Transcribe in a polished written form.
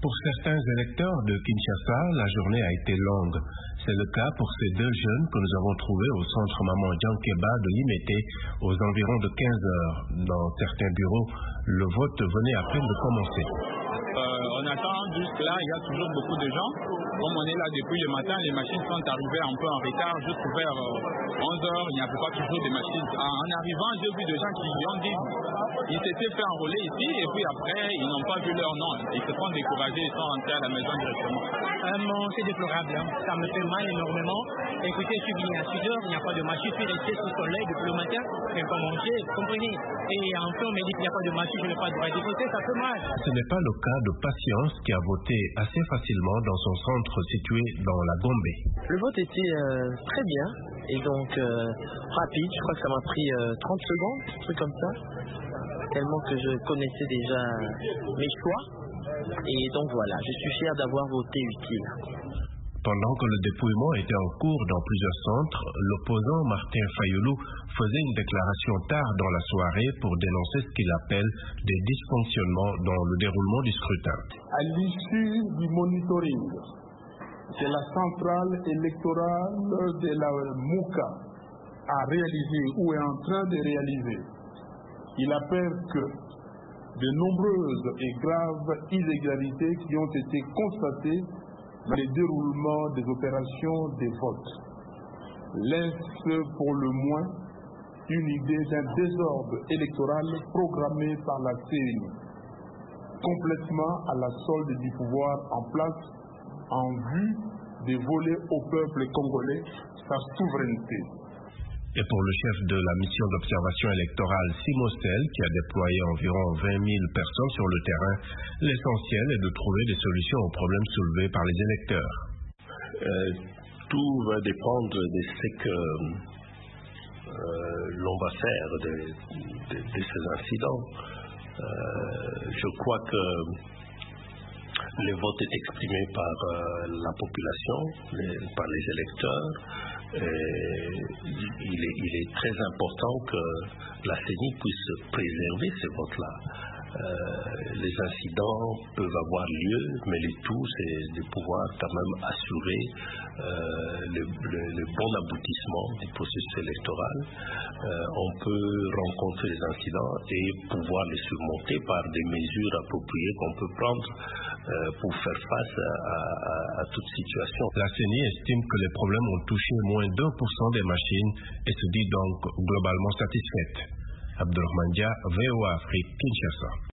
Pour certains électeurs de Kinshasa, la journée a été longue. C'est le cas pour ces deux jeunes que nous avons trouvés au centre Maman Diankeba de Limete aux environs de 15 heures. Dans certains bureaux, le vote venait à peine de commencer. On attend jusque-là, il y a toujours beaucoup de gens. Comme on est là depuis le matin, les machines sont arrivées un peu en retard. Juste vers 11 heures, il n'y avait pas toujours de machines. En arrivant, j'ai vu des gens qui ont dit ils s'étaient fait enrôler ici et puis après, ils n'ont pas vu leur nom. Ils se sont découragés, ils sont rentrés à la maison directement. C'est déplorable, hein. Ça me fait mal énormément. Écoutez, je suis venu à 6 heures, il n'y a pas de machine, je suis resté sous le soleil depuis le matin, mais pas manger, comprenez. Et enfin, on me dit qu'il n'y a pas de machine, je n'ai pas de droit d'écouter, ça fait mal. Ce n'est pas le cas de Patience qui a voté assez facilement dans son centre situé dans la Gombe. Le vote était très bien et donc rapide, je crois que ça m'a pris 30 secondes, un truc comme ça, tellement que je connaissais déjà mes choix et donc voilà, je suis fier d'avoir voté utile. Pendant que le dépouillement était en cours dans plusieurs centres, l'opposant Martin Fayoulou faisait une déclaration tard dans la soirée pour dénoncer ce qu'il appelle des dysfonctionnements dans le déroulement du scrutin. À l'issue du monitoring que la centrale électorale de la MOUCA a réalisé ou est en train de réaliser, il appelle que de nombreuses et graves inégalités qui ont été constatées dans le déroulement des opérations des votes laisse pour le moins une idée d'un désordre électoral programmé par la CENI, complètement à la solde du pouvoir en place en vue de voler au peuple congolais sa souveraineté. Et pour le chef de la mission d'observation électorale, Simostel, qui a déployé environ 20 000 personnes sur le terrain, l'essentiel est de trouver des solutions aux problèmes soulevés par les électeurs. Tout va dépendre de ce que l'on va faire de ces incidents. Je crois que le vote est exprimé par la population, par les électeurs. Il est très important que la CENI puisse préserver ces votes-là. Les incidents peuvent avoir lieu, mais le tout, c'est de pouvoir quand même assurer le bon aboutissement du processus électoral. On peut rencontrer les incidents et pouvoir les surmonter par des mesures appropriées qu'on peut prendre pour faire face à toute situation. La CENI estime que les problèmes ont touché moins d'1% des machines et se dit donc globalement satisfaite. Abdourahmane Dia, VOA Afrique, Kinshasa.